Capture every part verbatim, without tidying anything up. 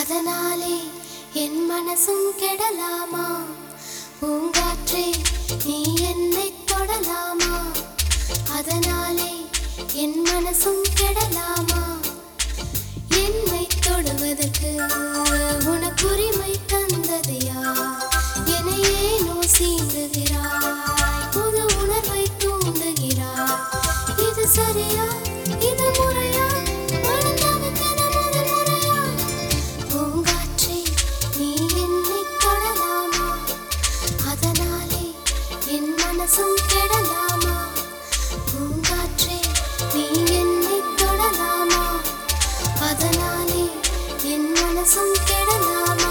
அதனாலே என் மனசும் கெடலாமா? பூங்காற்றே நீ என்னை தொடலாமா? அதனாலே என் மனசும் கெடலாமா? என்னை தொடுவதற்கு உனக்கு உரிமை தந்தது யார்? என்னை ஏனோ சீண்டுகிறாய், புது உணர்வை தூண்டுகிறாய். இது சரியா? இது முறையா? மனதாவுக்கென முதல் முறையா? பூங்காற்றே நீ என்னை தொடலாமா? அதனாலே என் மனசும் கெடலாமா? பூங்காற்றே நீ என்னை தொடலாமா? அதனாலே என் மனசும் கெடலாமா?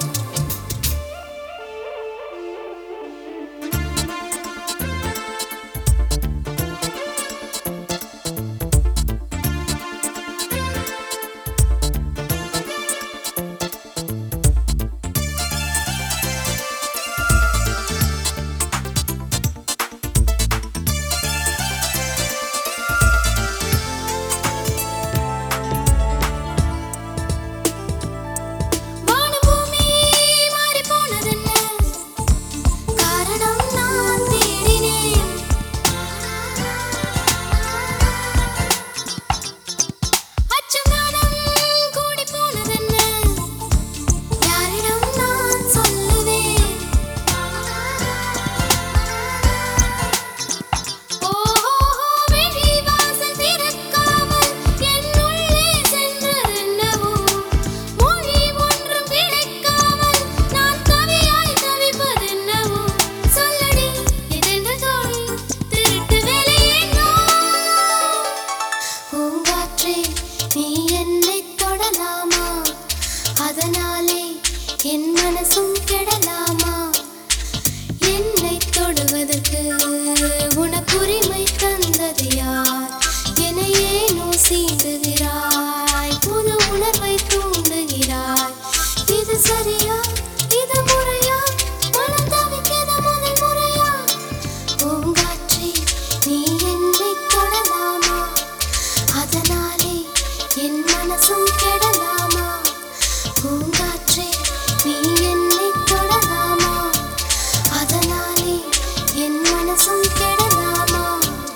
அதனாலே என் மனசும் கெடலாமா? என்னை தொடுவதற்கு உனக்கு உரிமை தந்தது யார்? என்னை ஏனோ சீண்டுகிறாய், புது உணர்வை தூண்டுகிறாய். இது சரியா? இது முறையா? மனதாவுக்கென முதல் முறையா? பூங்காற்றே நீ என்னை தொடலாமா? அதனாலே என் மனசும் கெடலாமா? பூங்காற்றே நீ என்னை தொடலாமா? அதனாலே என் மனசும் கெடலாமா?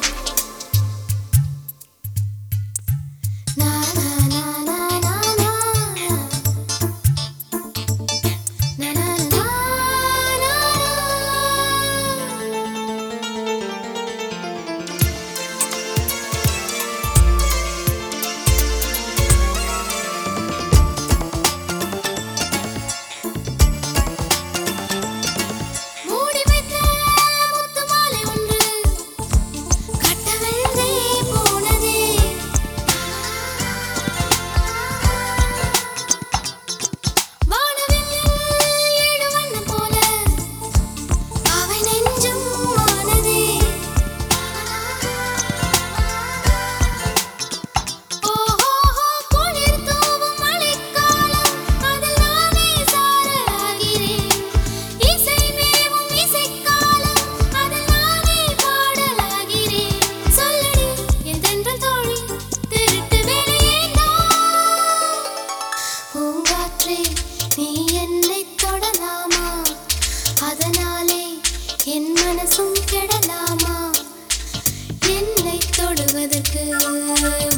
நா நா நா நா நா நா நா நா நா. பூங்காற்றே நீ என்னை தொடலாமா? அதனாலே என் மனசும் கெடலாமா? என்னை தொடுவதற்கு